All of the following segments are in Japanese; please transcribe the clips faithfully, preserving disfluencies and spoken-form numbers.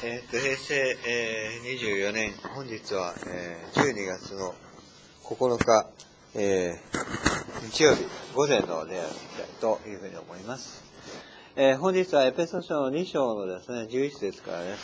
えー、と平成、えー、にじゅうよねん、本日は、えー、じゅうにがつのここのか、えー、日曜日午前の礼をしたいというふうに思います。えー、本日はエペソ書のに章のですね、じゅういち節からです。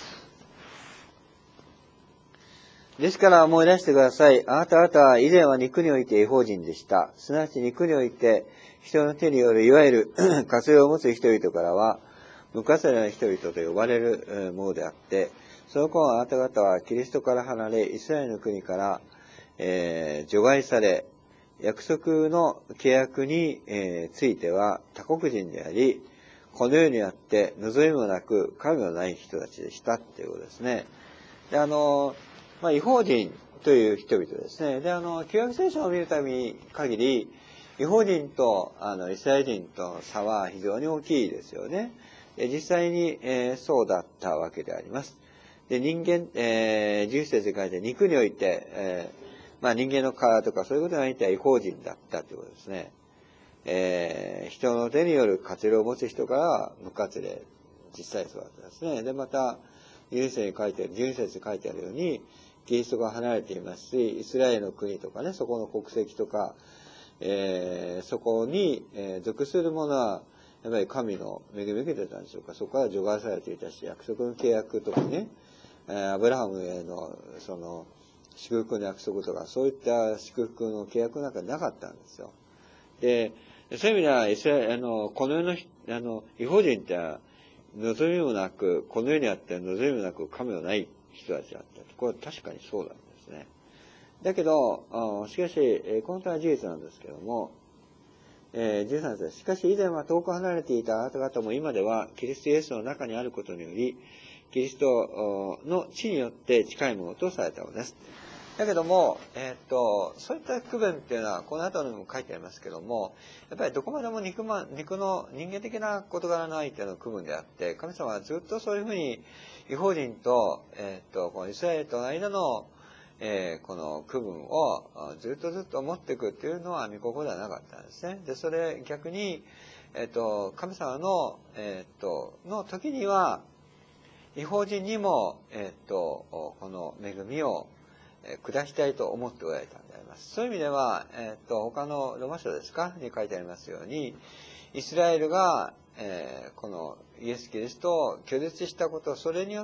ですから思い出してください。あなた方は以前は肉において異邦人でした。すなわち肉において人の手によるいわゆる活用を持つ人々からは無活用な人々と呼ばれるものであって、その頃あなた方はキリストから離れ、イスラエルの国から、えー、除外され、約束の契約に、えー、ついては他国人であり、この世にあって望みもなく神のない人たちでしたっていうことですね。で、あの、まあ、異邦人という人々ですね。で、あの、旧約聖書を見るたび限り、異邦人とあのイスラエル人との差は非常に大きいですよね。実際に、えー、そうだったわけであります。で、人間、えー、じゅういち節で書いて、肉において、えー、まあ人間の体とかそういうことにおいては異邦人だったということですね。えー、人の手による活例を持つ人からは無活例、実際そうだったですね。で、また、じゅうに節に書いてある、じゅうに節に書いてあるように、キリストが離れていますし、イスラエルの国とかね、そこの国籍とか、えー、そこに、えー、属する者は、やっぱり神の恵みを受けてたんでしょうか。そこから除外されていたし、約束の契約とかね、えー、アブラハムへの、その、祝福の約束とか、そういった祝福の契約なんかなかったんですよ。で、そういう意味では、イスラエル、あの、この世の、あの、異邦人って望みもなく、この世にあって望みもなく神のない人たちだった。これは確かにそうなんですね。だけど、しかし、この点は事実なんですけども、えー、じゅうさん節。しかし以前は遠く離れていたあなた方も今ではキリストイエスの中にあることにより、キリストの地によって近いものとされたのです。だけども、えー、っと、そういった区分っていうのは、この後にも書いてありますけども、やっぱりどこまでも肉ま、肉の人間的な事柄の相手の区分であって、神様はずっとそういうふうに、異邦人と、えー、っと、このイスラエルとの間の、えー、この区分をずっとずっと持っていくっていうのは御心ではなかったんですね。で、それ逆に、えっと、神様の、えっと、の時には、異邦人にも、えっと、この恵みを下したいと思っておられたんであります。そういう意味では、えっと、他のローマ書ですかに書いてありますように、イスラエルが、えー、このイエス・キリストを拒絶したこと、それによって、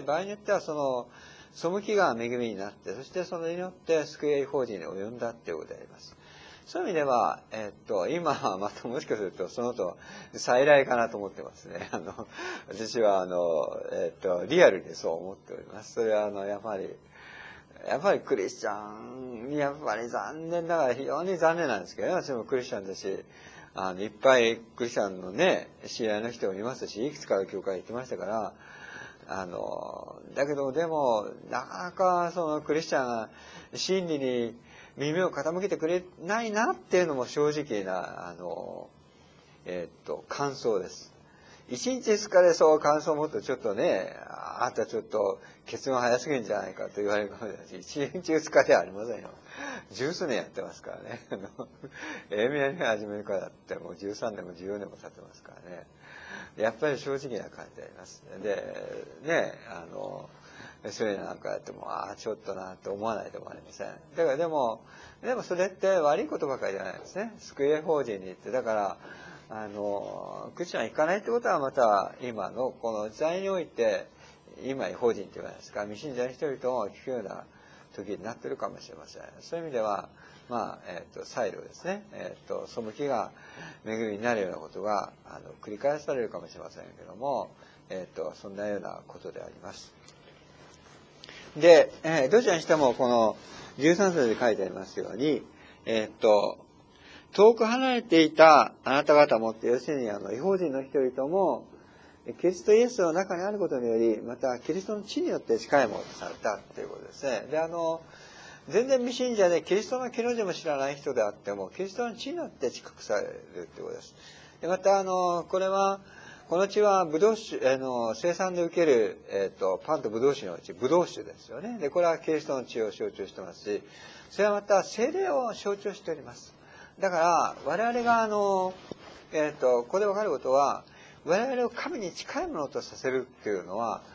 場合によってはその、背きが恵みになって、そしてそれによって救い法人に及んだということであります。そういう意味では、えっと、今はまたもしかするとそのと再来かなと思ってますね。あの、私はあの、えっと、リアルにそう思っております。それはあの、やっぱり、やっぱりクリスチャン、やっぱり残念ながら非常に残念なんですけどね、私もクリスチャンだし、あの、いっぱいクリスチャンのね、知り合いの人もいますし、いくつかの教会行ってましたから、あの、だけどでも、なかなかそのクリスチャンが真理に耳を傾けてくれないなっていうのも正直な、あの、えー、っと、感想です。一日二日でそう感想を持つとちょっとね、あなたちょっと結論早すぎるんじゃないかと言われるかもしれないし、一日二日ではありませんよ。十数年やってますからね。エーミアに始めるからだってもうじゅうさんねんもじゅうよねんも経ってますからね。やっぱり正直な感じであります。で、ね、あの、それなんかやっても、ああ、ちょっとなって思わないでもありません。だからでも、でもそれって悪いことばかりじゃないですね。救い法人に行って、だから、あの、クリスチャン行かないってことはまた今のこの時代において、今法人って言わないですか、未信者の人々を聞くような時になってるかもしれません。そういう意味では、まあ、えっと、再度ですね、えっと、背きが恵みになるようなことが、あの、繰り返されるかもしれませんけども、えっと、そんなようなことであります。で、えー、どちらにしてもこのじゅうさん節で書いてありますように、えっと、遠く離れていたあなた方もって、要するにあの、異邦人の人々も、キリストイエスの中にあることにより、またキリストの地によって近いものとされたっていうことですね。で、あの、全然未信者でキリストの木の字も知らない人であっても、キリストの地によって近くされるっていうことです。で、またあの、これは、この地はブドウ酒、あの、生産で受ける、えっと、パンとブドウ酒のうち、ブドウ酒ですよね。で、これはキリストの地を象徴してますし、それはまた聖霊を象徴しております。だから、我々があの、えっと、ここでわかることは、我々を神に近いものとさせるっていうのは、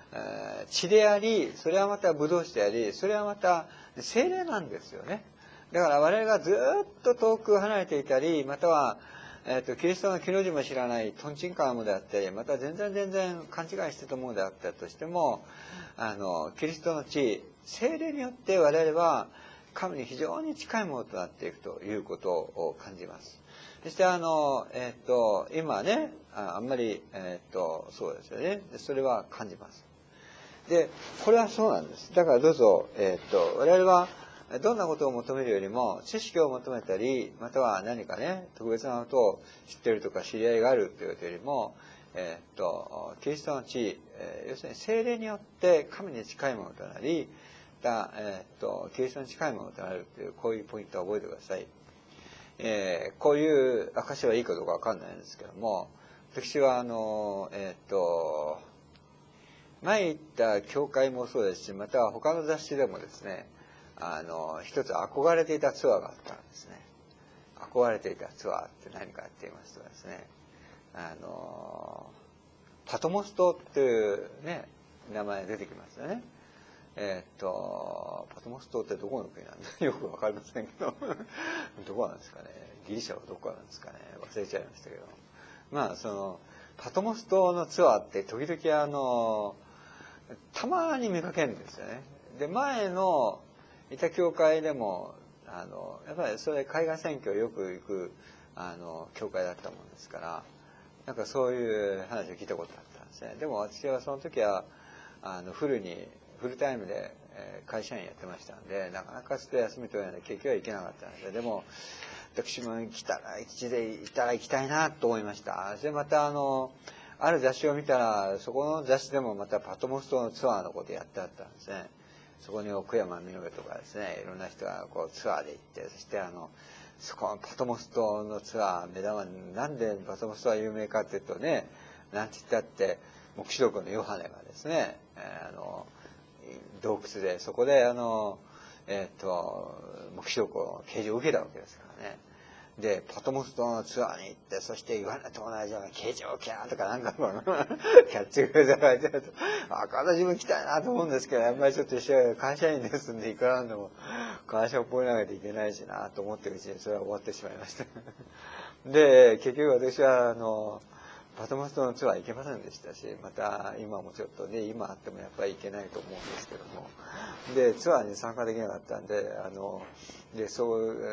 えー、血であり、それはまたブドウ酒であり、それはまた聖霊なんですよね。だから我々がずっと遠く離れていたり、または、えっと、キリストの木の字も知らないトンチンカンもであったり、また全然全然勘違いしてたものであったとしても、あの、キリストの地、聖霊によって我々は神に非常に近いものとなっていくということを感じます。そしてあの、えっと、今ね、あ, あんまり、えっと、そうですよね。それは感じます。で、これはそうなんです。だからどうぞ、えっと、我々はどんなことを求めるよりも、知識を求めたり、または何かね、特別なことを知っているとか知り合いがあるということよりも、えっと、キリストの地、えー、要するに聖霊によって神に近いものとなり、だえっと、キリストに近いものとなるという、こういうポイントを覚えてください。えー、こういう証はいいかどうかわかんないんですけども、私はあの、えっと、前行った教会もそうですし、または他の雑誌でもですね、あの、一つ憧れていたツアーがあったんですね。憧れていたツアーって何かって言いますとですね、あの、パトモス島っていうね、名前出てきますよね。えっと、パトモス島ってどこの国なんだよくわかりませんけど、どこなんですかね。ギリシャはどこなんですかね。忘れちゃいましたけど。まあ、その、パトモス島のツアーって時々あの、たまに見かけるんですよね。で、前のいた教会でも、あの、やっぱりそれ海外選挙よく行く、あの、教会だったもんですから、なんかそういう話を聞いたことあったんですね。でも私はその時は、あの、フルに、フルタイムで会社員やってましたんで、なかなかちょっと休み取れないので結局は行けなかったんですよ。でも、私も来たら、一で行ったら行きたいなと思いました。で、またあの、ある雑誌を見たら、そこの雑誌でもまたパトモス島のツアーのことやってあったんですね。そこに奥山みのべとかですね、いろんな人がこうツアーで行って、そしてあの、そこのパトモス島のツアー、目玉に、なんでパトモス島は有名かっていうとね、なんて言ったって、黙示録のヨハネがですね、えー、あの、洞窟で、そこであの、えっ、ー、と、黙示録の啓示を受けたわけですからね。で、パトモス島のツアーに行って、そしてヨハネと同じような啓示を受けやとかなんかこの、キャッチフレーズが書いてあると、あ、私も行きたいなと思うんですけど、やっぱりちょっと一緒会社員ですんで、いくらなんでも会社を放り投げていけないしなと思ってるうちにそれは終わってしまいました。で、結局私は、あの、パトモス島のツアー行けませんでしたし、また今もちょっとね、今あってもやっぱり行けないと思うんですけども。で、ツアーに参加できなかったんで、あの、で、そう、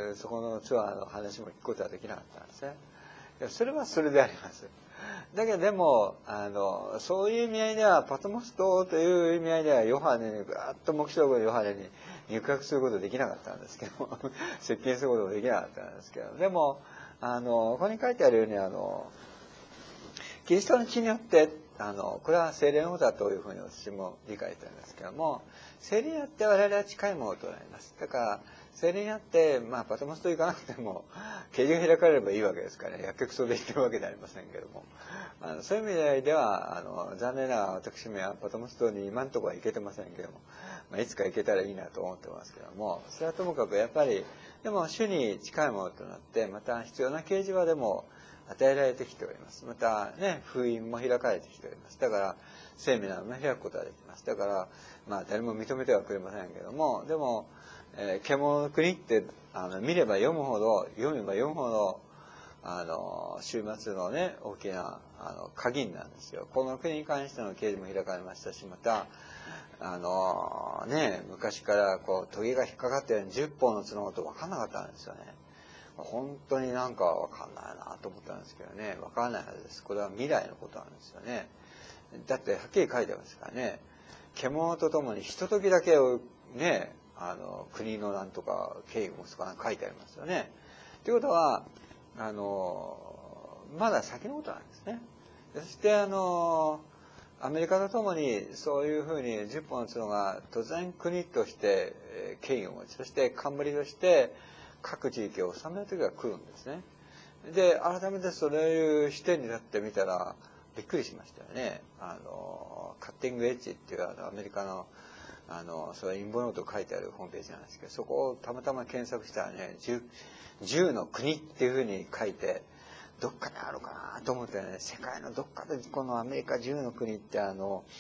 そこのツアーの話も聞くことはできなかったんですね。それはそれであります。だけどでも、あの、そういう意味合いでは、パトモス島という意味合いでは、ヨハネに、ぐーっと黙示録のヨハネに入学することできなかったんですけど、接近することもできなかったんですけど、でも、あの、ここに書いてあるように、あの、キリストの血によって、あの、これは聖霊のことだというふうに私も理解してるんですけども、聖霊によって我々は近いものとなります。だから、聖霊によって、まあ、パトモス島行かなくても、啓示が開かれればいいわけですから、ね、薬局そで行ってるわけではありませんけども、あのそういう意味では、あの、残念ながら私もパトモス島に今のところは行けてませんけども、まあ、いつか行けたらいいなと思ってますけども、それはともかくやっぱり、でも主に近いものとなって、また必要な啓示はでも、与えられてきております。またね、封印も開かれてきております。だから、聖ミナーも開くことができます。だから、まあ、誰も認めてはくれませんけども、でも、えー、獣の国って、あの、見れば読むほど、読めば読むほど、あの、終末のね、大きな、あの、鍵なんですよ。この国に関しての啓示も開かれましたし、また、あの、ね、昔から、こう、トゲが引っかかったようにじゅっぽんの角のこと分かんなかったんですよね。本当になんかわかんないなと思ったんですけどね。わかんないはずです。これは未来のことなんですよね。だってはっきり書いてますからね。獣とともにひとときだけをね、あの、国のなんとか敬意を持つかなんか書いてありますよね。ということは、あの、まだ先のことなんですね。そしてあの、アメリカとともにそういうふうにじゅっぽんの角が突然国として権威を持ち、そして冠として各地域を治める時が来るんですね。で、改めてそういう視点になってみたらびっくりしましたよね。あの、カッティングエッジっていうあのアメリカのあの、それ陰謀ノート書いてあるホームページなんですけど、そこをたまたま検索したらね、じゅうの国っていうふうに書いて、どっかにあるかなと思ってね、世界のどっかでこのアメリカじゅうの国ってあの、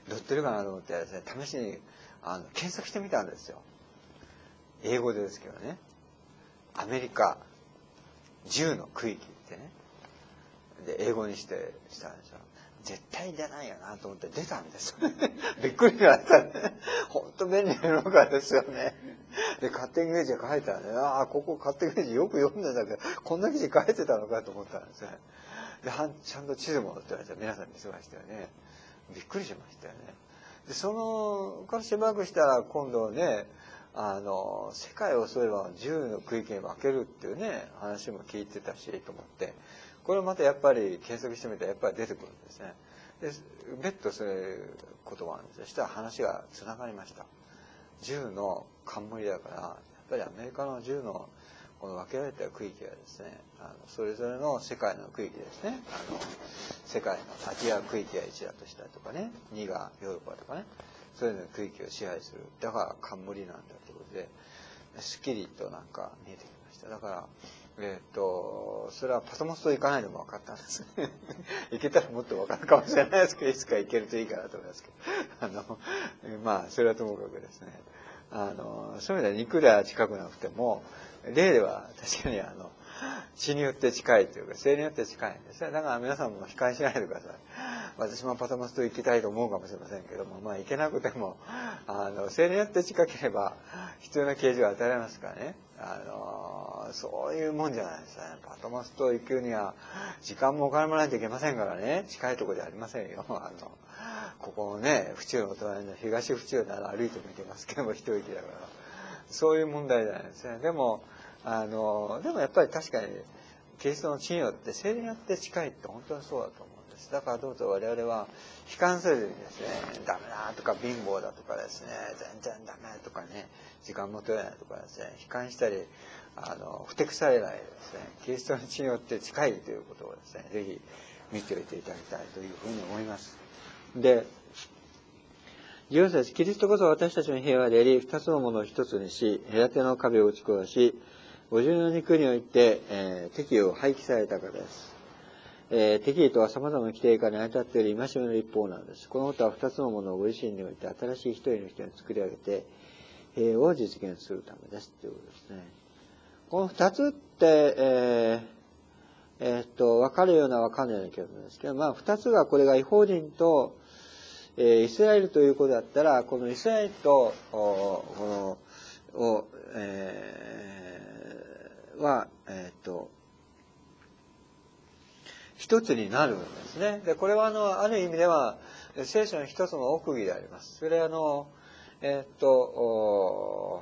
載ってるかなと思ってですね、試しにあの検索してみたんですよ。英語でですけどね。アメリカじゅうの区域ってね。で、英語にしてしたんですよ。絶対出ないよなと思って出たんですよね。びっくりしましたね。本当便利なのかですよね。で、カッティングエッジが書いてあるね。ああ、ここカッティングエッジよく読んでんだけど、こんな記事書いてたのかと思ったんですね。で、ちゃんと地図も載ってました。皆さん見せましたよね。びっくりしましたよね。で、その、からしばらくしたら今度ね、あの、世界をそういえばじゅうの区域に分けるっていうね、話も聞いてたし、と思って、これまたやっぱり検索してみたらやっぱり出てくるんですね。で、別途そういうことがあるんですよ。そしたら話が繋がりました。じゅうの冠だから、やっぱりアメリカのじゅうのこの分けられた区域はですね、あのそれぞれの世界の区域ですね、あの世界のアジア区域がいちだとしたりとかね、にがヨーロッパとかね、そういうの区域を支配する。だから冠なんだということで、すっきりとなんか見えてきました。だから、えっと、それはパトモス島行かないのも分かったんですね。行けたらもっと分かるかもしれないですけど、いつか行けるといいかなと思いますけど。あの、まあ、それはともかくですね。あの、そういう意味では肉では近くなくても、例では確かにあの、地によって近いというか、性によって近いんですね。だから皆さんも悲観しないでください。私もパトモス島行きたいと思うかもしれませんけども、まあ行けなくても、あの、性によって近ければ必要な啓示は与えられますからね。あの、そういうもんじゃないですね。パトモス島行くには時間もお金もないといけませんからね。近いところではありませんよ。あの、ここのね、府中の隣の東府中なら歩いても行けますけども、一駅だから。そういう問題じゃないですね。でも、あの、でもやっぱり確かに、キリストの地によって、聖霊によって近いって本当にそうだと思うんです。だからどうぞ我々は悲観せずにですね、ダメだとか貧乏だとかですね、全然ダメとかね、時間も取れないとかですね、悲観したり、あの、ふてくされないですね、キリストの地によって近いということをですね、ぜひ見ておいていただきたいというふうに思います。で、じゅうよん節、キリストこそ私たちの平和であり、二つのものを一つにし、隔ての壁を打ち壊し、五重の肉において、えー、敵意を廃棄されたからです。えー、敵意とは様々な規定下に当たっている戒めの一方なんです。このことは二つのものをご自身において新しい一人の人に作り上げて、平和を実現するためです。ということですね。この二つって、えー、えー、っと、分かるような分かんないような気がするんですけど、まあ二つがこれが異邦人と、えー、イスラエルということだったら、このイスラエルと、この、を、えー、は、えっと、一つになるんですね。で、これはあの、ある意味では、聖書の一つの奥義であります。それはあの、えっと、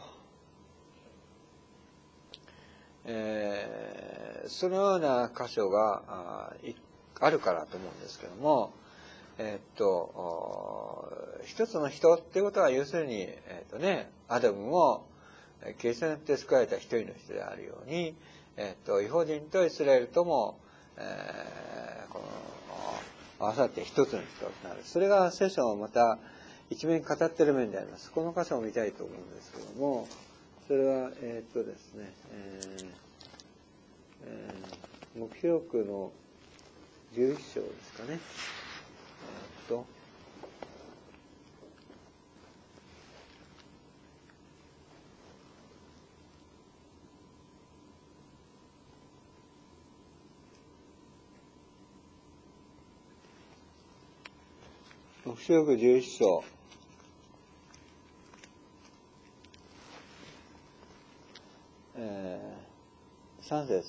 えー、そのような箇所が あ, あるからと思うんですけども、えっと、一つの人っていうことは、要するに、えっとね、アダムも、キリストによって救われた一人の人であるように、えっと、異邦人とイスラエルとも、えー、この、合わさって一つの人になる。それが聖書をまた一面語っている面であります。この箇所を見たいと思うんですけども、それは、えっとですね、えーえー、黙示録のじゅういっ章ですかね。えっと、黙示録じゅういっ章。えー、さん節。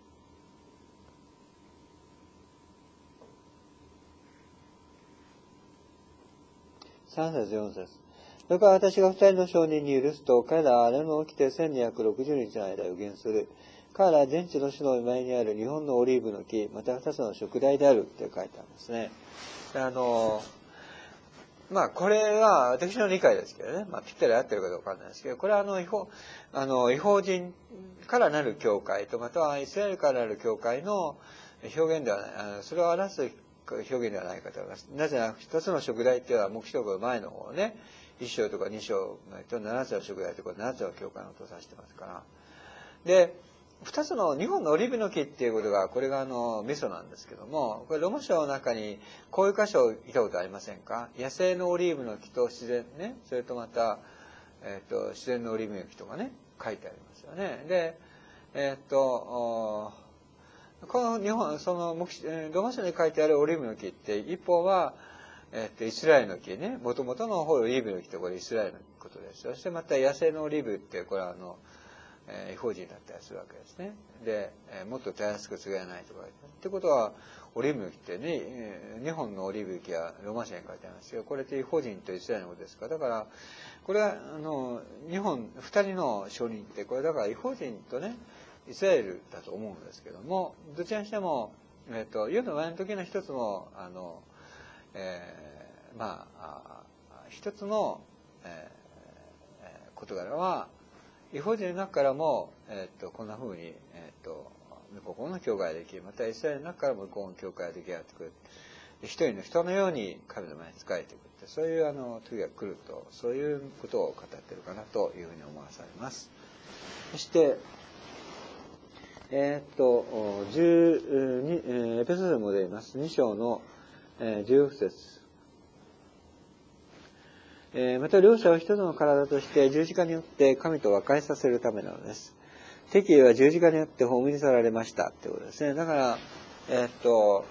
さん節、よん節。それから私が二人の証人に許すと、彼らは荒野を起きて千二百六十日の間予言する。彼らは全地の主の前にある日本のオリーブの木、また二つの食材であるって書いてあるんですね。あの、まあこれは私の理解ですけどね。まあぴったり合ってるかどうかわかんないですけど、これはあの違法、あの違法人からなる教会と、またはイスラエルからなる教会の表現ではない、あのそれを表す表現ではないかと思います。なぜなら一つの食材っていうのは黙示録の前の方ね、一章とか二章と七つの食材とか七つの教会のことを指してますから。で、 二つの、二本のオリーブの木っていうことが、これがあの、ミソなんですけども、これローマ書の中に、こういう箇所を見たことありませんか？野生のオリーブの木と自然ね、それとまた、えっと、自然のオリーブの木とかね、書いてありますよね。で、えっと、この日本、その、ローマ書に書いてあるオリーブの木って、一方は、えっと、イスラエルの木ね、もともとのオリーブの木ってこれイスラエルのことです。そしてまた野生のオリーブって、これはあの、えー、異邦人だったりするわけですね。で、えー、もっとたやすく継がないとか。ってことは、オリーブの木ってね、えー、日本のオリーブの木はローマ書に書いてありますけど、これって異邦人とイスラエルのことですから、だから、これは、あの、日本、二人の証人って、これだから異邦人とね、イスラエルだと思うんですけども、どちらにしても、えっ、ー、と、世の前の時の一つの、あの、えー、まあ、あ一つの、えー、事柄は、異邦人の中からも、えっ、ー、と、こんな風に、えっ、ー、と、向こうの教会ができる。またイスラエルの中からも向こうの教会が出来上がってくる。一人の人のように神の前に仕えていくって、そういうあの時が来ると、そういうことを語っているかなというふうに思わされます。そして、えー、っと、十二、えー、エペソ書に戻ります。に章の、えー、じゅうろく節。えー、また両者を一つの体として十字架によって神と和解させるためなのです。敵意は十字架によって葬り去られましたってことですね。だから、えー、っと、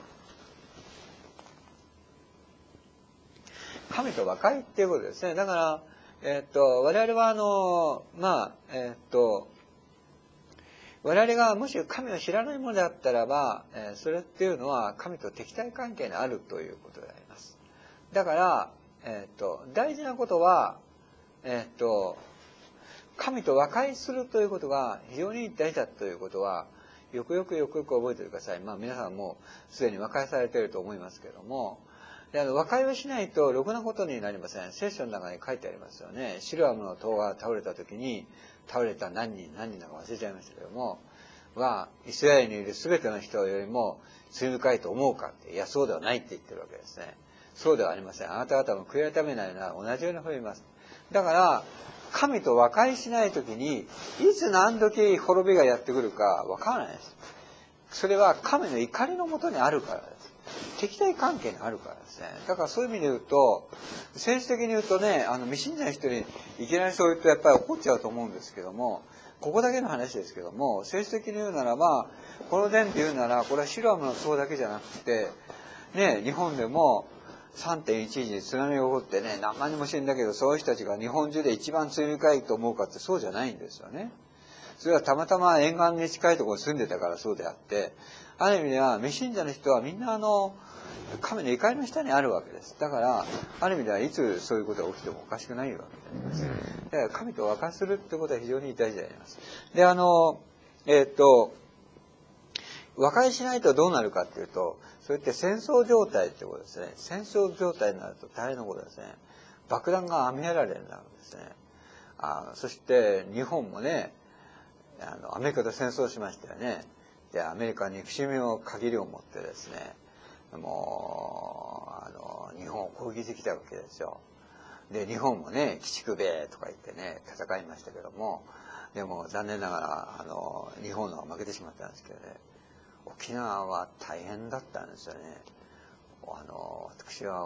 神と和解っていうことですね。だから、えー、っと、我々はあの、まあ、えー、っと、我々がもし神を知らないものであったらば、えー、それっていうのは神と敵対関係にあるということであります。だから、えー、っと、大事なことは、えー、っと、神と和解するということが非常に大事だということは、よくよくよくよく覚えておいてください。まあ皆さんもすでに和解されていると思いますけれども、であの和解をしないとろくなことになりません。聖書の中に書いてありますよね。シロアムの塔が倒れた時に、倒れた何人、何人だか忘れちゃいましたけども、は、イスラエルにいる全ての人よりも罪深いと思うかって、いや、そうではないって言ってるわけですね。そうではありません。あなた方も悔い改めないなら同じように滅びます。だから、神と和解しないときに、いつ何時滅びがやってくるかわからないです。それは神の怒りのもとにあるからです。敵対関係にあるからですね。だからそういう意味で言うと、政治的に言うとね、あの、未信者の人にいきなりそう言うとやっぱり怒っちゃうと思うんですけども、ここだけの話ですけども、政治的に言うならば、この点で言うなら、これはシロアムの塔だけじゃなくて、ね、日本でも、さんてんいちいち に津波が起こってね、何万人も死んだけど、そういう人たちが日本中で一番罪深いと思うかってそうじゃないんですよね。それはたまたま沿岸に近いところに住んでたからそうであって、ある意味では未信者の人はみんなあの、神の怒りの下にあるわけです。だから、ある意味ではいつそういうことが起きてもおかしくないわけであります。だから神と和解するってことは非常に大事であります。で、あの、えー、っと、和解しないとどうなるかっていうと、それって戦争状態ってことですね。戦争状態になると大変なことですね。爆弾が雨やられになるんですね。あそして日本もね、あのアメリカと戦争しましたよね。で、アメリカに憎しみを限りを持ってですね、もう、あの、日本を攻撃してきたわけですよ。で、日本もね、鬼畜米とか言ってね、戦いましたけども、でも残念ながら、あの、日本の方が負けてしまったんですけどね、沖縄は大変だったんですよね。あの、私は、あ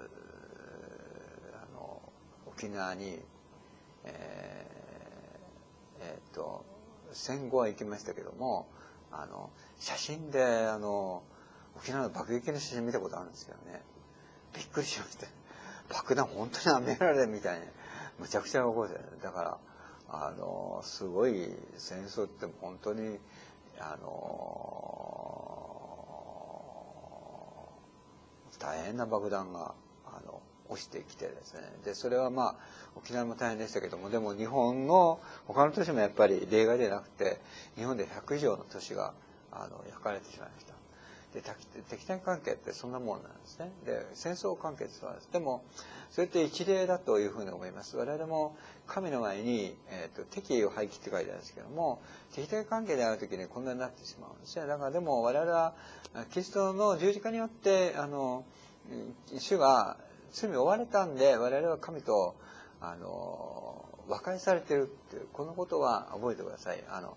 の、沖縄に、えー、えー、っと、戦後は行きましたけども、あの、写真で、あの、沖縄の爆撃の写真見たことあるんですけどね。びっくりしました。爆弾本当に雨られるみたいに、むちゃくちゃ起こってる。だから、あの、すごい戦争って本当に、あの、大変な爆弾が、あの、落ちてきてですね。で、それはまあ、沖縄も大変でしたけども、でも日本の他の都市もやっぱり例外でなくて、日本でひゃく以上の都市が、あの、焼かれてしまいました。で、敵対関係ってそんなもんなんですね。で、戦争関係ってそうなんです。でも、それって一例だというふうに思います。我々も神の前に、えーと、敵意を廃棄って書いてあるんですけども、敵対関係であるときにこんなになってしまうんですね。だからでも我々は、キリストの十字架によって、あの、主が罪を負われたんで、我々は神と、あの、和解されているっていう、このことは覚えてください。あの、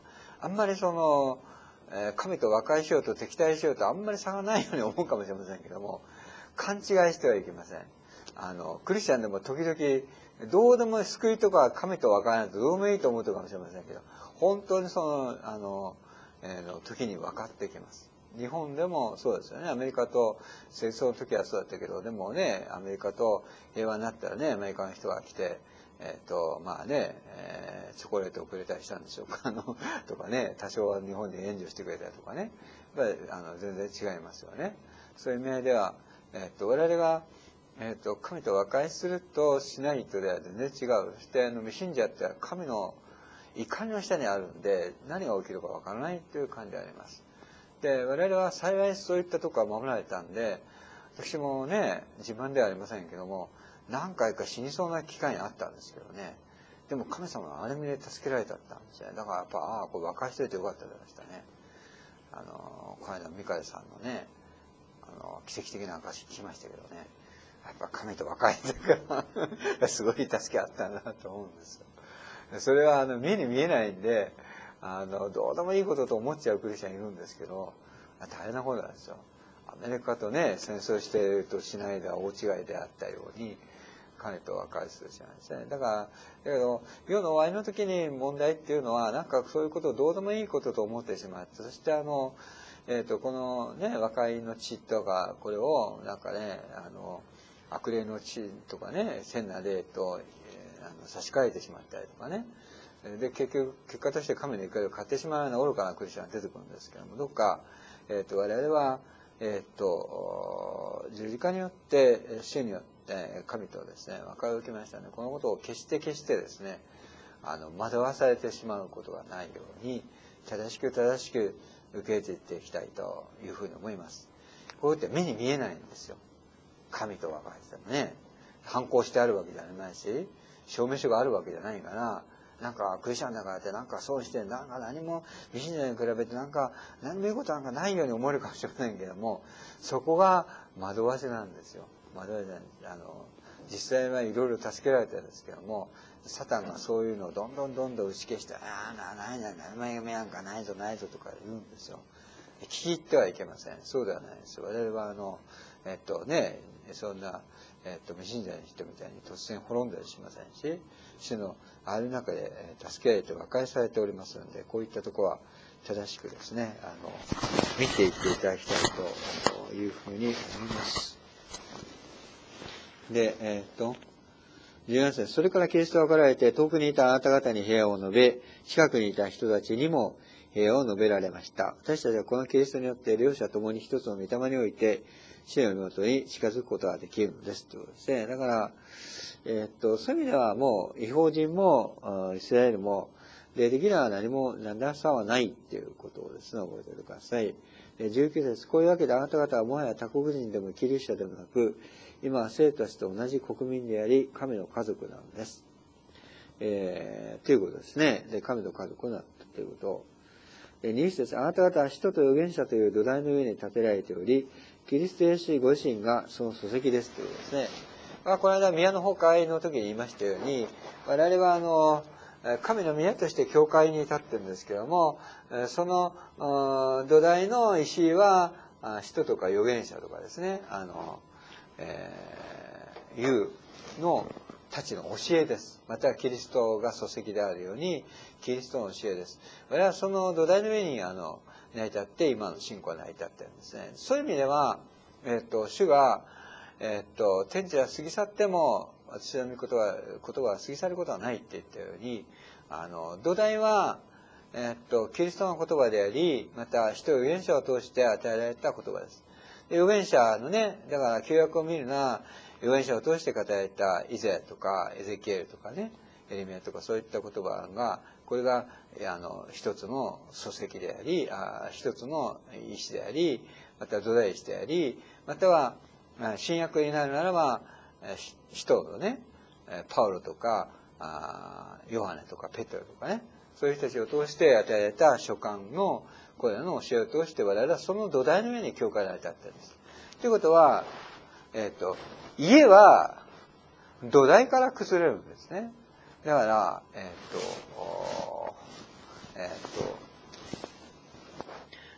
あんまりその、えー、神と和解しようと敵対しようとあんまり差がないように思うかもしれませんけども、勘違いしてはいけません。あの、クリスチャンでも時々、どうでも救いとか神と分からないとどうでもいいと思うかもしれませんけど、本当にその、あの、えー、の時に分かってきます。日本でもそうですよね。アメリカと戦争の時はそうだったけど、でもね、アメリカと平和になったらね、アメリカの人が来て、えっ、ー、と、まあね、えー、チョコレートをくれたりしたんでしょうか。あの、とかね、多少は日本で援助してくれたりとかね。やっぱり、あの、全然違いますよね。そういう意味では、えっ、ー、と、我々が、えっ、ー、と、神と和解するとしないとでは全然違う。そして、あの、未信者って神の怒りの下にあるんで、何が起きるかわからないという感じであります。で、我々は幸いそういったとこは守られたんで、私もね、自分ではありませんけども、何回か死にそうな機会にあったんですけどね。でも神様はあれ見で助けられたんですね。だからやっぱ、ああ、これ和解しといてよかったでしたね。あの、この間、ミカエさんのね、あの、奇跡的な証聞きましたけどね。やっぱ神と和解だからすごい助けあったんだなと思うんですよ。それはあの目に見えないんで、あの、どうでもいいことと思っちゃうクリスチャンいるんですけど、大変なことなんですよ。アメリカとね、戦争しているとしないでは大違いであったように、彼と和解するじゃないですね。だから、だけど、世の終わりの時に問題っていうのは、なんかそういうことをどうでもいいことと思ってしまって、そしてあの、えっと、このね、和解の地とか、これを、なんかね、あの、悪霊の地とかね、千な霊と、えー、あの差し替えてしまったりとかね。で、結局、結果として神の怒りを買ってしまうような愚かなクリスチャンが出てくるんですけども、どっか、えっと、我々は、えっと、十字架によって、主によって、神とですね、和解を受けましたね。このことを決して決してですね、あの、惑わされてしまうことがないように、正しく正しく受け入れていきたいというふうに思います。こうやって目に見えないんですよ。神と和解してもね、反抗してあるわけじゃないし、証明書があるわけじゃないから、なんかクリスチャンだからってなんかそうして、なんか何も未信者に比べてなんか何もいいことなんかないように思えるかもしれませんけども、そこが惑わせなんですよ。惑わせなんです。あの、実際はいろいろ助けられたんですけども、サタンがそういうのをどんどんどんどん打ち消して、ああ、な、ないない、生夢なんかないぞないぞとか言うんですよ。聞き入ってはいけません。そうではないです。我々はあの、えっとね、そんな、えっと、未信者の人みたいに突然滅んだりしませんし、主のある中で助けられて和解されておりますので、こういったところは正しくですね、あの、見ていっていただきたいというふうに思います。で、えっと、じゅうなな節、それからキリストは来られて、遠くにいたあなた方に平和を述べ、近くにいた人たちにも平和を述べられました。私たちはこのキリストによって両者ともに一つの御霊において、主の身元に近づくことができるのです。ということですね。だから、えー、っと、そういう意味ではもう、異邦人も、イスラエルも、霊的には何も、何ら差はないっていうことをですね、覚えておいてください。じゅうきゅう節、こういうわけであなた方はもはや他国人でもキリスト者でもなく、今は生徒たちと同じ国民であり、神の家族なのです。えー、ということですね。で、神の家族になったということを。で、に節、あなた方は使徒と預言者という土台の上に建てられており、キリストイエスご自身がその礎石ですということですね。まあ、この間宮の崩壊の時に言いましたように、我々はあの、神の宮として教会に立ってるんですけども、その土台の石は、使徒とか預言者とかですね、あの、えー、いうのたちの教えです。またキリストが礎石であるように、キリストの教えです。我々はその土台の上に、あの、成り立って、今の信仰が成り立ってるんですね。そういう意味では、えっと、主が、えっと、天地は過ぎ去っても、私の言葉は、言葉は過ぎ去ることはないって言ったように、あの、土台は、えっと、キリストの言葉であり、また、使徒預言者を通して与えられた言葉です。で預言者のね、だから旧約を見るのは、預言者を通して語られたイゼとか、エゼキエルとかね、エレミヤとかそういった言葉が、これが、あの、一つの礎石であり、あ一つの石であり、また土台石であり、または、新約になるならば、使徒のね、パウロとか、ヨハネとかペテロとかね、そういう人たちを通して与えられた書簡の、これらの教えを通して我々はその土台の上に教会が立っているんです。ということは、えっと、家は土台から崩れるんですね。だから、えっと、えっと、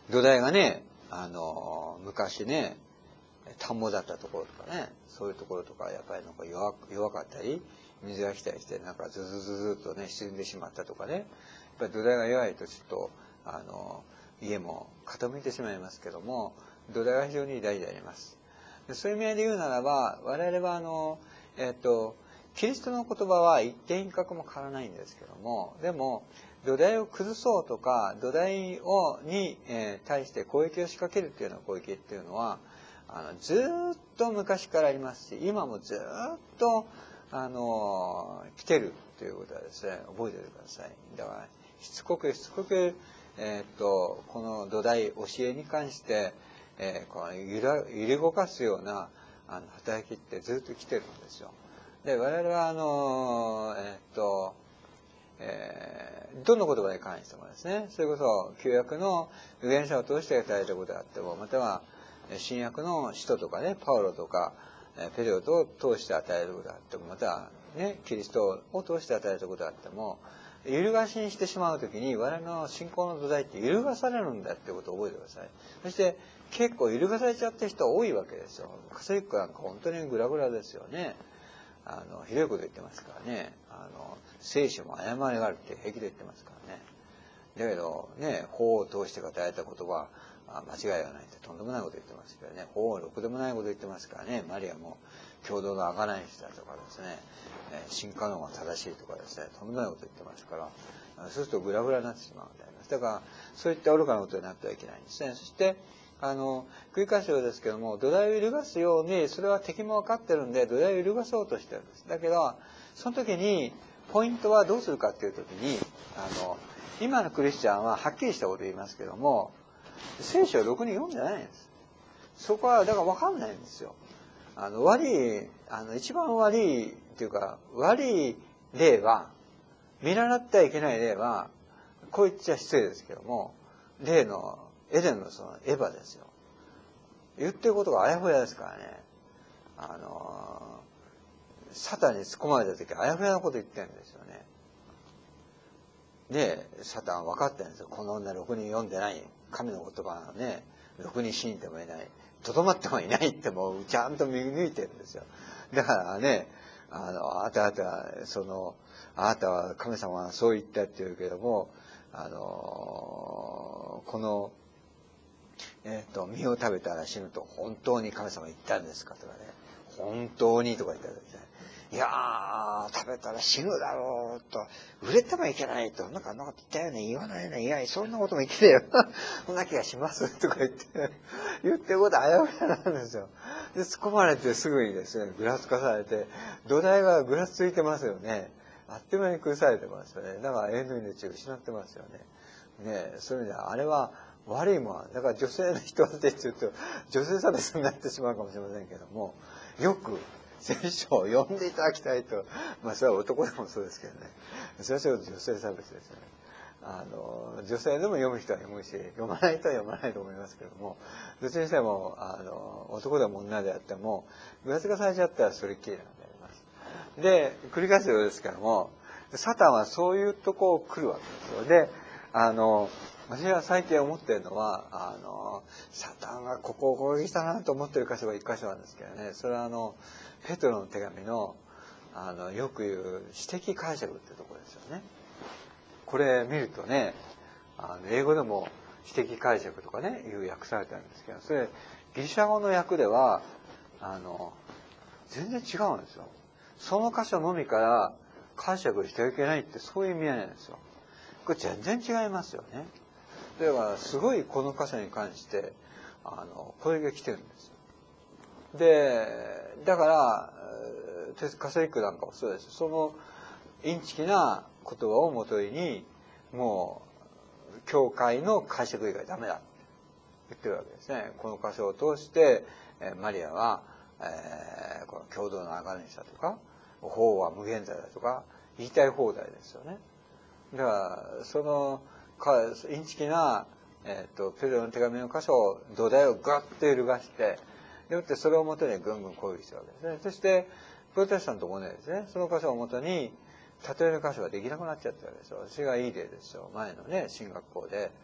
土台がね、あの、昔ね、田んぼだったところとかね、そういうところとか、やっぱりなんか弱弱かったり、水が来たりして、なんかズズズズっとね、沈んでしまったとかね、やっぱり土台が弱いとちょっと、あの、家も傾いてしまいますけども、土台は非常に大事であります。でそういう意味合いで言うならば、我々はあの、えっと、キリストの言葉は一点一角も変わらないんですけども、でも、土台を崩そうとか、土台をに、えー、対して攻撃を仕掛けるっていうような攻撃っていうのは、あのずーっと昔からありますし、今もずーっと、あのー、来てるということはですね、覚えておいてください。だから、しつこくしつこく、えー、っと、この土台、教えに関して、えー、この揺ら揺り動かすようなあの働きってずっと来てるんですよ。で、我々は、あのー、えー、っと、えー、どの言葉に関してもですね、それこそ旧約の預言者を通して与えたことであっても、または新約の使徒とかね、パウロとかペテロを通して与えることであっても、またはね、キリストを通して与えたことであっても、揺るがしにしてしまうときに我々の信仰の土台って揺るがされるんだってことを覚えてください。そして結構揺るがされちゃってる人多いわけですよ。カトリックなんか本当にグラグラですよね。あの、ひどいこと言ってますからね。あの、聖書も誤りがあるって平気で言ってますからね。だけど、ね、法を通して語られた言葉、間違いがないってとんでもないこと言ってますけどね。法はろくでもないこと言ってますからね。マリアも共同の贖い師だとかですね、進化論が正しいとかですね、とんでもないこと言ってますから、そうするとグラグラになってしまうんであります。だから、そういった愚かなことになってはいけないんですね。そして、あの、繰り返すようですけども、土台を揺るがすように、それは敵も分かってるんで、土台を揺るがそうとしてるんです。だけど、その時に、ポイントはどうするかっていう時に、あの、今のクリスチャンははっきりしたこと言いますけども、聖書をろくに読んでないんです。そこは、だから分かんないんですよ。あの、悪い、あの、一番悪いっていうか、悪い例は、見習ってはいけない例は、こう言っちゃ失礼ですけども、例の、エデンのそのエヴァですよ。言ってることがあやふやですからね。あの、サタンに突っ込まれた時あやふやなこと言ってるんですよね。で、サタン分かってるんですよ。この女ろくに読んでない。神の言葉はね、ろくに信じてもいない。とどまってもいないってもうちゃんと見抜いてるんですよ。だからね、あの、あたあた、その、あなたは神様はそう言ったって言うけども、あの、この、えっと、実を食べたら死ぬと本当に神様言ったんですかとかね、本当にとか言ったらですね、いやー、食べたら死ぬだろうと、売れてもいけないと、なんかあんなこと言ったよね、言わないよね、いや、そんなことも言ってたよ。そんな気がしますとか言って、言ってることあやふやなんですよ。で、突っ込まれてすぐにですね、ぐらつかされて、土台がぐらついてますよね。あっという間に崩されてますよね。だから永遠の命を失ってますよね。ねえ、そういう意味では、あれは悪いもん。だから女性の人って言うと、女性差別になってしまうかもしれませんけども、よく聖書を読んでいただきたいと。まあ、それは男でもそうですけどね。それは女性差別ですよね。あの、女性でも読む人は読むし、読まない人は読まないと思いますけども、どっちにしても、あの、男でも女であっても、ぐらつかされちゃったらそれっきりなんであります。で、繰り返すようですけども、サタンはそういうとこを来るわけですよ。で、あの、私は最近思っているのは、あの、サタンがここを攻撃したなと思っている箇所が一箇所なんですけどね、それはあの、ペトロの手紙の、あの、よく言う、私的解釈っていうところですよね。これ見るとね、あの英語でも私的解釈とかね、いう訳されてるんですけど、それ、ギリシャ語の訳では、あの、全然違うんですよ。その箇所のみから解釈してはいけないってそういう意味合いなんですよ。これ全然違いますよね。だからすごいこの箇所に関してあの声が来てるんですよ。で、だからカトリックなんかもそうです。そのインチキな言葉をもとにもう教会の解釈以外ダメだって言ってるわけですね。この箇所を通してマリアは、えー、この共同の贖い師だとか法は無限罪だとか言いたい放題ですよね。だからそのインチキな、えー、とペテロの手紙の箇所を土台をガッと揺るがしてでもってそれをもとにぐんぐん攻撃したわけですね。そしてプロテスタントもねですね、その箇所をもとに例える箇所ができなくなっちゃったわけですよ。私がいい例ですよ。前のね進学校で、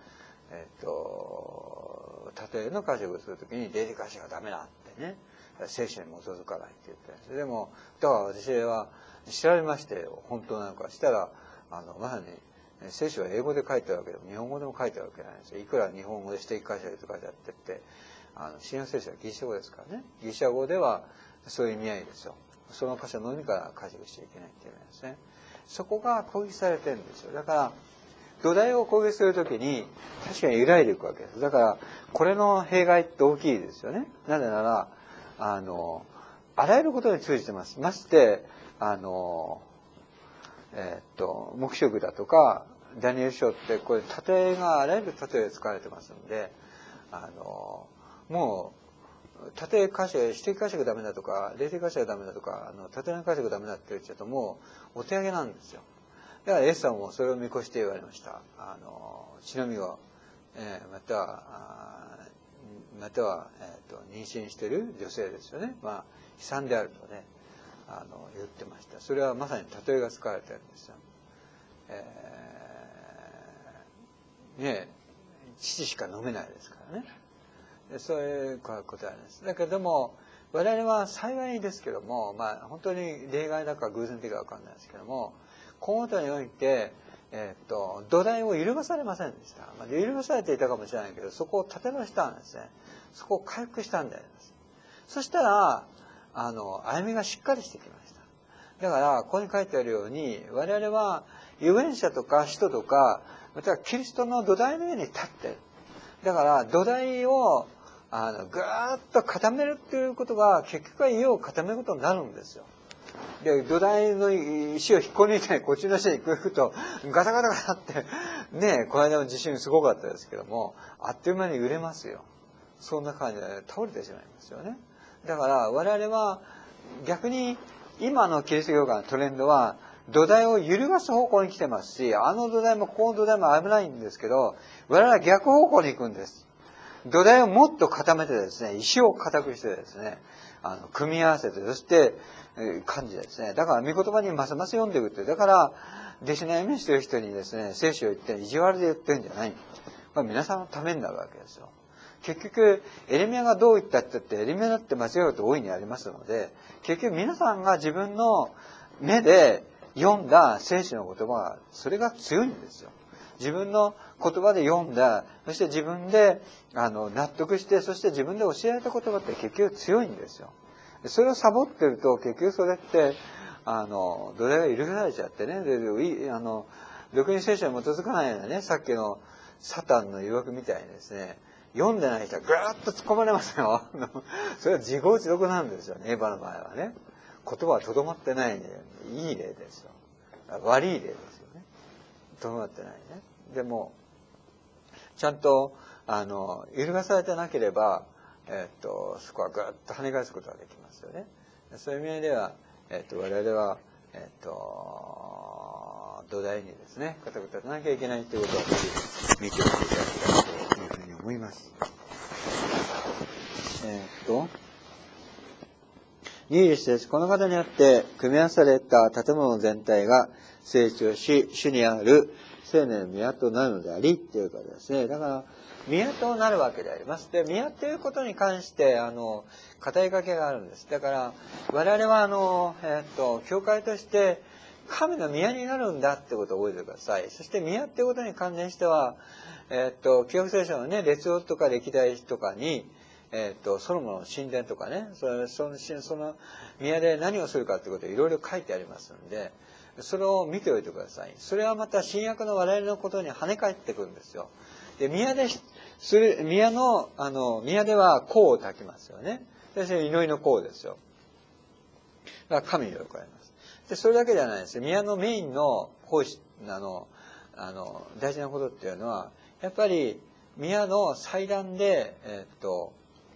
えっと、例えの解釈をするときに、霊的解釈がダメだってね、聖書に基づかないって言ってるんです。でも、だから私は調べまして、本当なのかしたら、あの、まさに、聖書は英語で書いてあるわけでも、日本語でも書いてあるわけじゃないんですよ。いくら日本語で指摘解釈とかでやってって、あの、新約聖書はギリシャ語ですからね。ギリシャ語ではそういう意味合いですよ。その箇所のみから解釈しちゃいけないっていう意味ですね。そこが攻撃されてるんですよ。だから、土台を攻撃するときに、確かに揺らいでいくわけです。だから、これの弊害って大きいですよね。なぜなら、あの、あらゆることに通じてます。まして、あの、えー、っと、黙示録だとか、ダニエル書って、これ、例えがあらゆる例えで使われてますんで、あの、もう、例え解釈、指摘解釈ダメだとか、霊的解釈ダメだとか、あの、例えの解釈ダメだって言っちゃうと、もう、お手上げなんですよ。だからエスさんもそれを見越して言われました。あの、血のみを、えー、または、または、えっと、妊娠している女性ですよね。まあ、悲惨であるとね、あの、言ってました。それはまさに例えが使われてるんですよ。えー、ねえ、乳しか飲めないですからね。そういうことなんです。だけども、我々は幸いですけども、まあ、本当に例外だか偶然的かわかんないですけども、このことにおいて、えっと、土台を揺るがされませんでした。まあ、揺るがされていたかもしれないけど、そこを立て直したんですね。そこを回復したんであります。そしたら、あの、歩みがしっかりしてきました。だから、ここに書いてあるように、我々は、預言者とか使徒とか、またはキリストの土台の上に立ってる。だから、土台を、あの、ぐーっと固めるっていうことが、結局は家を固めることになるんですよ。で、土台の石を引っこ抜いて、こっちの石に行くと、ガタガタガタって、ねえ、この間の地震すごかったですけども、あっという間に揺れますよ。そんな感じで倒れてしまいますよね。だから、我々は、逆に、今のキリスト教会のトレンドは、土台を揺るがす方向に来てますし、あの土台もこの土台も危ないんですけど、我々は逆方向に行くんです。土台をもっと固めてですね、石を固くしてですね、あの、組み合わせて、そして、えー、感じですね。だから、御言葉にますます読んでいくって。だから、弟子の歩みしてる人にですね、聖書を言って意地悪で言ってるんじゃない。これ皆さんのためになるわけですよ。結局、エレミヤがどう言ったって言って、エレミヤだって間違うこと大いにありますので、結局皆さんが自分の目で読んだ聖書の言葉は、それが強いんですよ。自分の言葉で読んだ、そして自分であの納得して、そして自分で教えられた言葉って結局強いんですよ。それをサボってると、結局それって、あの、土台が許されちゃってね、で、あの、俗に聖書に基づかないようなね、さっきのサタンの誘惑みたいにですね、読んでない人はぐーっと突っ込まれますよ。それは自業自得なんですよね、エヴァの場合はね。言葉はとどまってないんで、いい例ですよ。悪い例ですよね。とどまってないね。でも、ちゃんと、あの、揺るがされてなければ、えっと、そこはぐーっと跳ね返すことができますよね。そういう意味では、えっと、我々は、えっと、土台にですね、固く立たなきゃいけないということを見ておいていただきたいというふうに思います。えっと、にじゅういち節、この方によって組み合わされた建物全体が成長し、主にある聖なる宮となるのであり、っていうことですね。だから、宮となるわけであります。で、宮っていうことに関して、あの、語りかけがあるんです。だから、我々は、あの、えっと、教会として、神の宮になるんだってことを覚えてください。そして、宮っていうことに関連しては、えっと、旧約聖書のね、列王とか歴代とかに、えっと、ソロモンの神殿とかね、その、その、その宮で何をするかってことをいろいろ書いてありますんで、それを見ておいてください。それはまた新約の我々のことに跳ね返ってくるんですよ。で、宮で、する、宮の、あの、宮では香を焚きますよね。そして祈りの香ですよ。だから神に喜ばれます。で、それだけじゃないですよ。宮のメインの奉仕、あの、あの、大事なことっていうのは、やっぱり宮の祭壇で、えっと、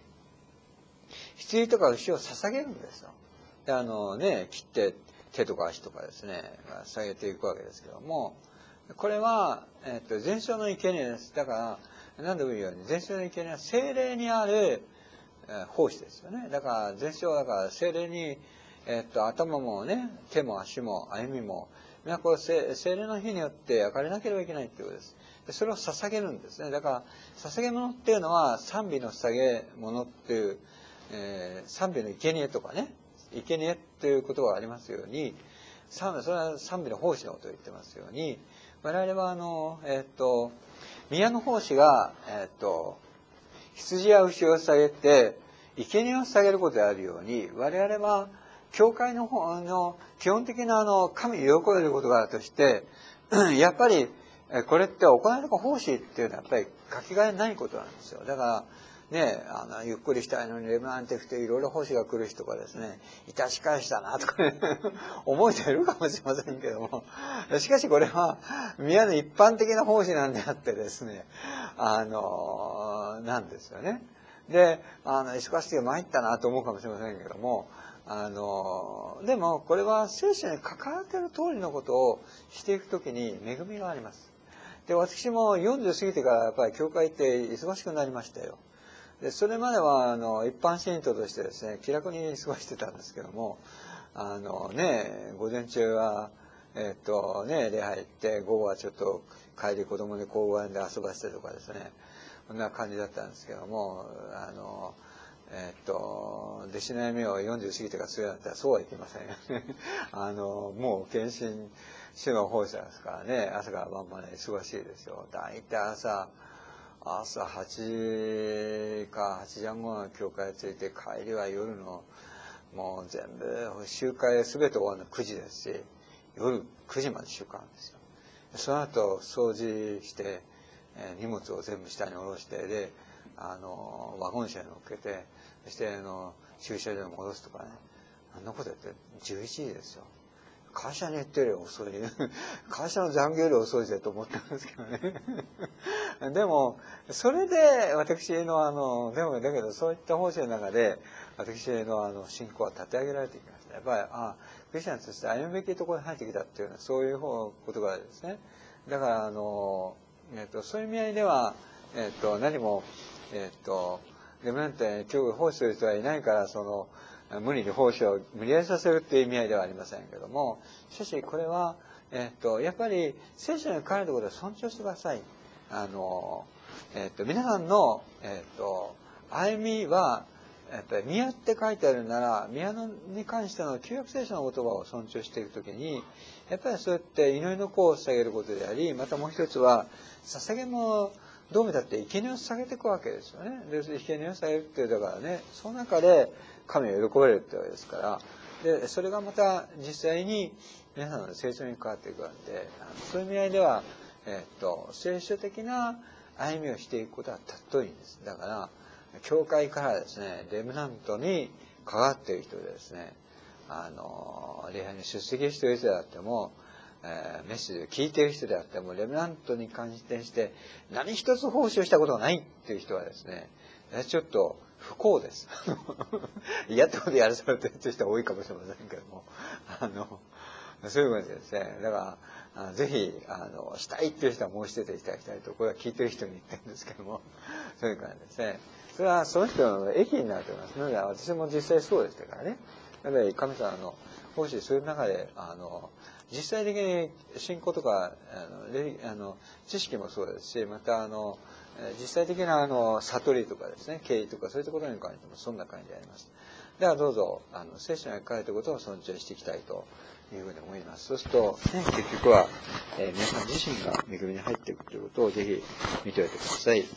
羊とか牛を捧げるんですよ。で、あのね、切って手とか足とかですね、捧げていくわけですけども、これは、えっと、全焼の生贄です。だから、何度も言うように、全焼の生贄は聖霊にある、えー、奉仕ですよね。だから、全焼だから聖霊に、えっと、頭もね、手も足も歩みも、皆これ聖霊の火によって焼かれなければいけないということです。 それを捧げるんですね。だから捧げ物っていうのは賛美の捧げ物っていう、えー、賛美の生贄とかね、生贄っていうことがありますように、賛それは賛美の奉仕のことを言ってますように、我々はあのえっ、ー、と宮の奉仕がえっ、ー、と羊や牛を捧げて生贄を捧げることであるように、我々は教会の方の基本的なあの神を喜べることがあるとして、やっぱりこれって行いとか奉仕っていうのはやっぱりかけがえないことなんですよ。だからね、あのゆっくりしたいのにレバノンテクていろいろ奉仕が来る人がですね、いたし返したなとかね思う人いるかもしれませんけども、しかしこれは宮の一般的な奉仕なんであってですね、あのなんですよね。で、あの忙しくて参ったなと思うかもしれませんけども、あのでもこれは聖書に書かれている通りのことをしていくときに恵みがあります。で、私もよんじゅう過ぎてからやっぱり教会って忙しくなりましたよ。で、それまではあの一般信徒としてですね、気楽に過ごしてたんですけども、あのね、午前中はえっとね、礼拝行って、午後はちょっと帰り子供に公園で遊ばせてとかですね、こんな感じだったんですけども、あのえっと弟子の歩みをよんじゅう過ぎてからするようになったらそうはいきませんよね。あのもう献身主の奉仕ですからね、朝から晩まで忙しいですよ。だいたい朝朝はちじかはちじはんごろの教会に着いて、帰りは夜のもう全部集会すべて終わるのくじですし、夜くじまで集会なんですよ。その後掃除して、えー、荷物を全部下に下ろして、であのワゴン車に乗っけて、そしてあの駐車場に戻すとかね、あんなことやってじゅういちじですよ。会社に行ってるより遅い会社の残業より遅いぜと思ったんですけどねでもそれで私のあのでもだけどそういった方針の中で私のあの信仰は立て上げられてきました。やっぱりあクリスチャンとして歩むべきところに入ってきたっていうのはそういうことがですね。だからあの、えっと、そういう意味合いでは、えっと、何もえっとでもなんて今日奉仕する人はいないからその無理に奉仕を無理やりさせるっていう意味合いではありませんけども、しかしこれは、えっと、やっぱり聖書に書かれたことを尊重してください。あの、えっと、皆さんの、えっと、歩みは、やっぱり宮って書いてあるなら、宮のに関しての旧約聖書の言葉を尊重していくときに、やっぱりそうやって祈りの子を捧げることであり、またもう一つは、捧げ物どう見たって生贄を捧げていくわけですよね。で、生贄を捧げるっていうだからね、その中で神を喜ばれるってわけですから、で、それがまた実際に皆さんの成長に関わっていくわけで、そういう意味合いでは、えっと、聖書的な歩みをしていくことは尊いんです。だから、教会からですね、レムナントに関わっている人でですね、あの、礼拝に出席している人であっても、えー、メッセージを聞いている人であっても、レムナントに関して何一つ奉仕をしたことがないっていう人はですね、ちょっと不幸です。嫌ってことやらされてる人は多いかもしれませんけども、あの、そういうことですね。だから、ぜひ、あの、したいっていう人は申し出ていただきたいと、これは聞いてる人に言ってるんですけども、そういう感じですね。それはその人の益になると思いますので、私も実際そうでしたからね。やっぱり神様の奉仕する中で、あの、実際的に信仰とか、あの、あの知識もそうですし、また、あの、実際的な、あの、悟りとかですね、敬意とかそういったことに関してもそんな感じであります。ではどうぞ、あの、聖書に書かれたことを尊重していきたいというふうに思います。そうすると、ね、結局は、えー、皆さん自身が恵みに入っていくということをぜひ見ておいてください。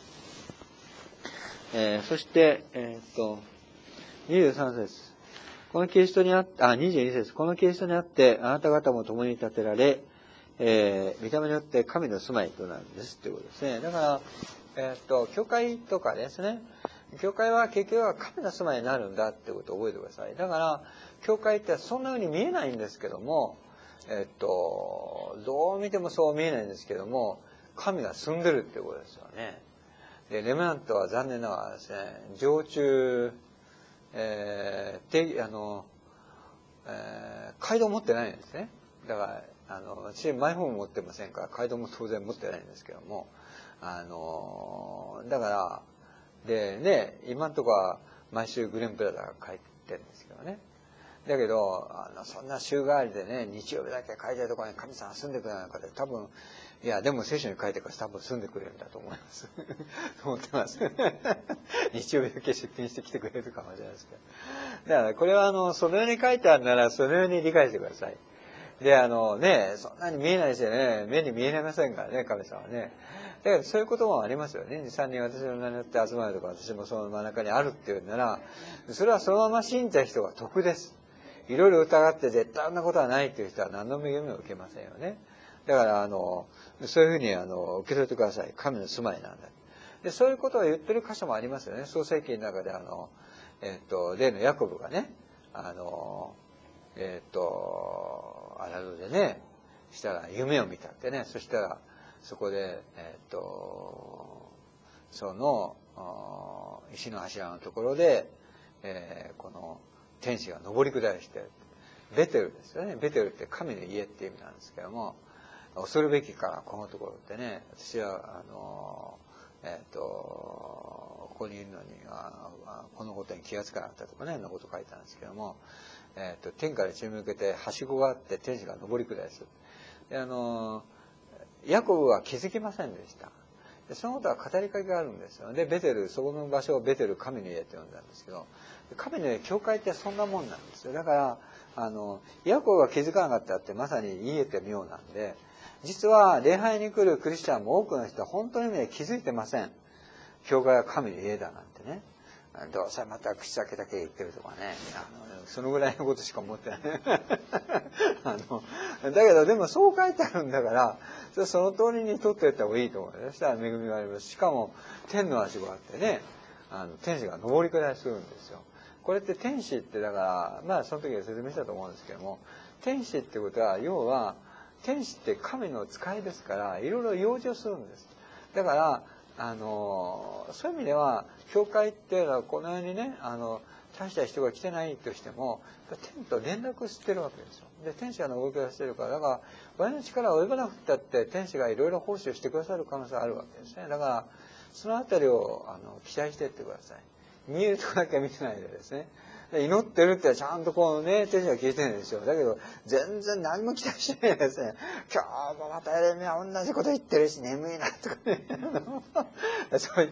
えー、そして、えー、っと、にじゅうさん節。このキリストにあって、あ、にじゅうに節。このキリストにあって、あなた方も共に立てられ、えー、御霊によって神の住まいとなるんですということですね。だから、えー、っと、教会とかですね、教会は結局は神の住まいになるんだってことを覚えてください。だから、教会ってそんな風に見えないんですけども、えっと、どう見てもそう見えないんですけども、神が住んでるってことですよね。で、レムナントは残念ながらですね、常駐、えー、て、あの、えー、街道を持ってないんですね。だから、あの、私、マイホーム持ってませんから、街道も当然持ってないんですけども、あの、だから、でね、今んとこは毎週グレンプラザが帰ってるんですけどね。 だけど、あの、そんな週替わりでね、日曜日だけ書いてるところに神様住んでくれないのかで、多分、いや、でも聖書に書いてるから多分住んでくれるんだと思います。思ってます。日曜日だけ出勤してきてくれるかもしれないですけど。だから、これはあの、そのように書いてあるなら、そのように理解してください。で、あのね、そんなに見えないですよね。目に見えませんからね、神様はね。だからそういうこともありますよね。に、さんにん私の名によって集まるとか、私もその真ん中にあるっていうなら、それはそのまま信じた人が得です。いろいろ疑って絶対あんなことはないっていう人は何の恵みも受けませんよね。だから、あの、そういうふうに、あの、受け取ってください。神の住まいなんだ。で、そういうことを言ってる箇所もありますよね。創世記の中で、あの、えっと、例のヤコブがね、あの、えっと、アラドでね、したら夢を見たってね、そしたら、そこで、えっと、その、石の柱のところで、えー、この天使が登り下りしてる。ベテルですよね。ベテルって神の家っていう意味なんですけども、恐るべきからこのところってね、私は、あの、えっと、ここにいるのに、あこのことに気がつかなかったとかね、のこと書いてあるんですけども、えっと、天から地に向けてはしごがあって天使が登り下りする。で、あの、ヤコブは気づきませんでした。でそのことは語りかけがあるんですよ。で、ベテル、そこの場所をベテル神の家って呼んだんですけど、神の家、教会ってそんなもんなんですよ。だから、あの、ヤコブが気づかなかったってまさに言えて妙なんで、実は礼拝に来るクリスチャンも多くの人は本当にね、気づいてません。教会は神の家だなんてね。どうせまた口先だけ言ってるとかね。あのそのぐらいのことしか思ってない。あのだけどでもそう書いてあるんだから、その通りに取っていった方がいいと思う。そしたら恵みがあります。しかも天のはしごがあってね、あの天使が登り下りするんですよ。これって天使ってだから、まあその時は説明したと思うんですけども、天使ってことは要は天使って神の使いですから、いろいろ養生するんです。だから、あの、そういう意味では、教会っていうのはこのようにね、あの、大した人が来てないとしても、天と連絡してるわけですよ。で、天使が動き出してるから、だから、我の力を及ばなくったって、天使がいろいろ奉仕をしてくださる可能性があるわけですね。だから、そのあたりを、あの、期待していってください。見えるとこだけ見てないでですね。で祈ってるってちゃんとこうね、天使が聞いてるんですよ。だけど、全然何も期待してないですね。今日もまたエレミは同じこと言ってるし、眠いな、とかね。そう言って、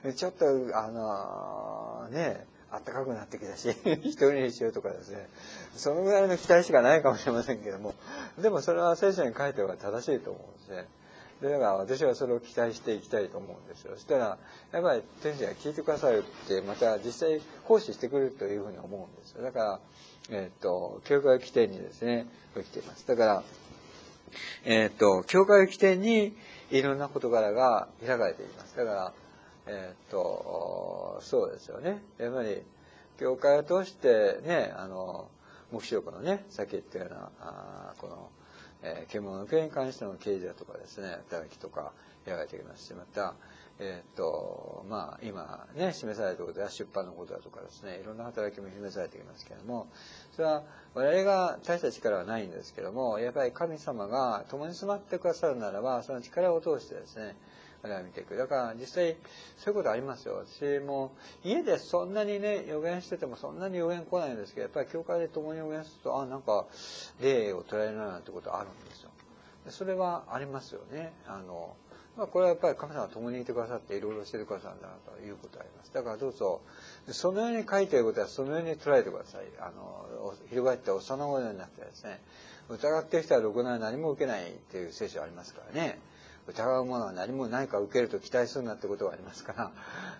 ちょっと、あの、ね、暖かくなってきたし、一人にしようとかですね。そのぐらいの期待しかないかもしれませんけども、でもそれは聖書に書いては正しいと思うんですね。でだから私はそれを期待していきたいと思うんですよ。そしたら、やっぱり天使が聞いてくださるって、また実際奉仕してくれるというふうに思うんですよ。だから、えっと、教会を起点にですね、起きています。だから、えっと、教会を起点にいろんな事柄が開かれています。だから、えっと、そうですよね。やっぱり、教会を通してね、あの、黙示録のね、さっき言ったような、あこの、えー、獣の刑に関しての刑事だとかですね、働きとか開かれていますし、また、えっと、まあ、今ね、示されたことや出版のことだとかですね、いろんな働きも示されていますけれども、それは我々が大した力はないんですけども、やっぱり神様が共に住まってくださるならば、その力を通してですね、我々は見ていく。だから実際そういうことありますよ。私も家でそんなにね、予言しててもそんなに予言来ないんですけど、やっぱり教会で共に予言すると、あ、なんか霊を捉えるなんてことあるんですよ。それはありますよね。あの、まあ、これはやっぱり神様が共にいてくださっていろいろしてくださるんだなということがあります。だからどうぞ、そのように書いていることはそのように捉えてください。あの、翻って幼子のようになってですね、疑っている人はろくな何も受けないっていう聖書ありますからね。疑うものは何もないか受けると期待するなってことがありますから、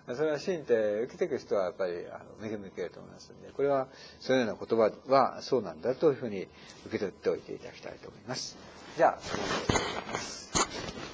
それは信じて受けていく人はやっぱりあの恵み受けると思いますので、これはそのような言葉はそうなんだというふうに受け取っておいていただきたいと思います。じゃあ、お願いします。